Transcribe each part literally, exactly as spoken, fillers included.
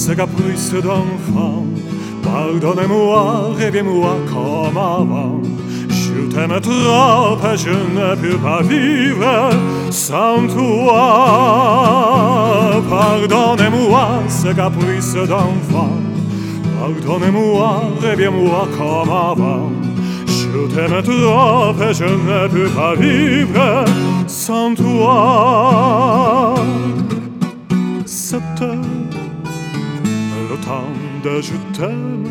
ces caprices d'enfant. Pardonnez-moi, reviens-moi comme avant. Je t'aime trop et je ne peux pas vivre sans toi. Pardonnez-moi, ces caprices d'enfant. Pardonnez-moi, reviens-moi comme avant. Je t'aime trop et je ne peux pas vivre sans toi. C'était le temps de je t'aime,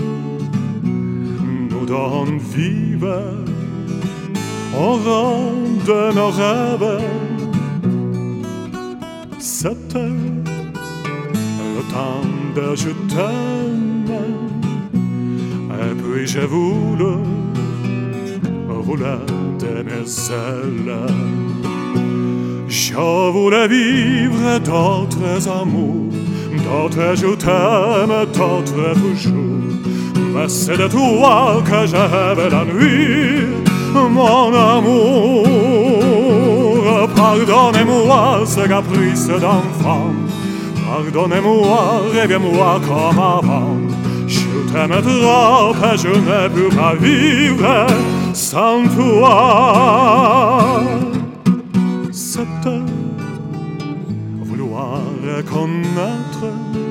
nous donne vive au rang de nos rêves. C'était le temps de je t'aime, et puis j'ai voulu rouler de mes ailes. Je voulais vivre d'autres amours, d'autres je t'aime, d'autres toujours. Mais c'est de toi que je rêve la nuit, mon amour. Pardonnez-moi ce caprice d'enfant. Pardonnez-moi, reviens-moi comme avant. Je t'aime trop et je ne peux pas vivre sans toi. C'était vouloir connaître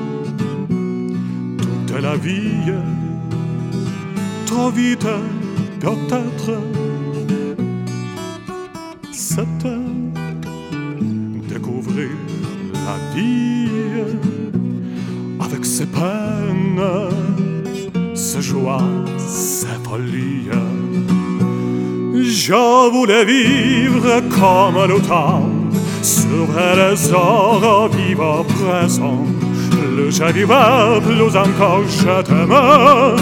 toute la vie trop vite peut-être. C'était découvrir la vie avec ses peines, ses joies, ses folies. Je voulais vivre comme le temps, sauver les heures, vivre présent. Plus je vivais, plus encore je t'aimais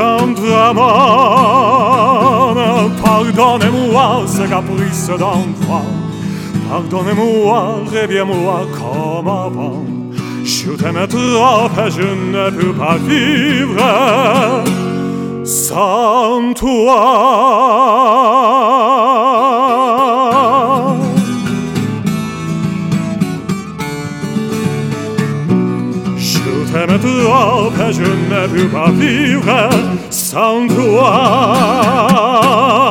tendrement. Pardonnez-moi ce caprice d'enfant. Pardonnez-moi, reviens-moi comme avant. Je t'aime trop et je ne peux pas vivre sans toi. Je t'aime trop et je ne peux pas vivre sans toi.